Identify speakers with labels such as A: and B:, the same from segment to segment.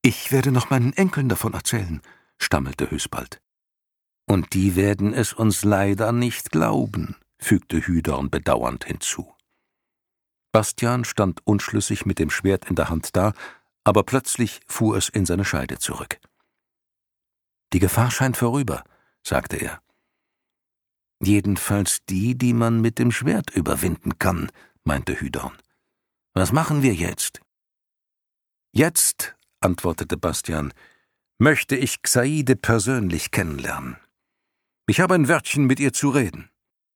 A: »Ich werde noch meinen Enkeln davon erzählen«, stammelte Hüsbald. »Und die werden es uns leider nicht glauben«, fügte Hüdorn bedauernd hinzu. Bastian stand unschlüssig mit dem Schwert in der Hand da, aber plötzlich fuhr es in seine Scheide zurück. »Die Gefahr scheint vorüber«, sagte er. »Jedenfalls die man mit dem Schwert überwinden kann«, meinte Hüdorn. »Was machen wir jetzt?« »Jetzt«, antwortete Bastian, »möchte ich Xaide persönlich kennenlernen. Ich habe ein Wörtchen mit ihr zu reden.«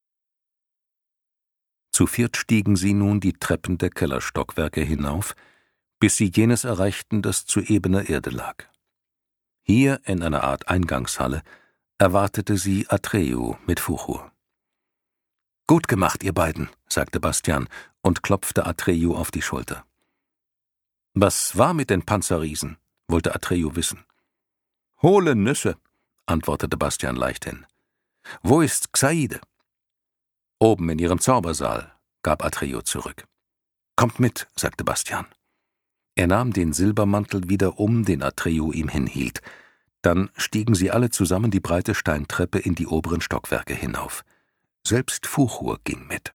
A: Zu viert stiegen sie nun die Treppen der Kellerstockwerke hinauf, bis sie jenes erreichten, das zu ebener Erde lag. Hier, in einer Art Eingangshalle, erwartete sie Atreo mit Fuchur. »Gut gemacht, ihr beiden«, sagte Bastian und klopfte Atreo auf die Schulter. »Was war mit den Panzerriesen?« wollte Atreo wissen. »Hohle Nüsse«, antwortete Bastian leichthin. »Wo ist Xaide?« »Oben in ihrem Zaubersaal«, gab Atreo zurück. »Kommt mit«, sagte Bastian. Er nahm den Silbermantel wieder um, den Atreo ihm hinhielt. Dann stiegen sie alle zusammen die breite Steintreppe in die oberen Stockwerke hinauf. Selbst Fuchur ging mit.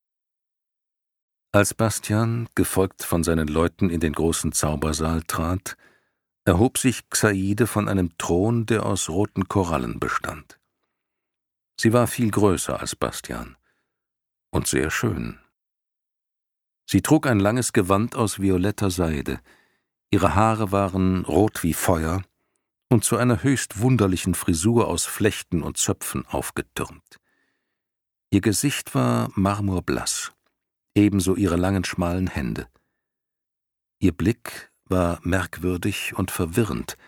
A: Als Bastian, gefolgt von seinen Leuten, in den großen Zaubersaal trat, erhob sich Xaide von einem Thron, der aus roten Korallen bestand. Sie war viel größer als Bastian und sehr schön. Sie trug ein langes Gewand aus violetter Seide, ihre Haare waren rot wie Feuer und zu einer höchst wunderlichen Frisur aus Flechten und Zöpfen aufgetürmt. Ihr Gesicht war marmorblass, ebenso ihre langen, schmalen Hände. Ihr Blick war merkwürdig und verwirrend,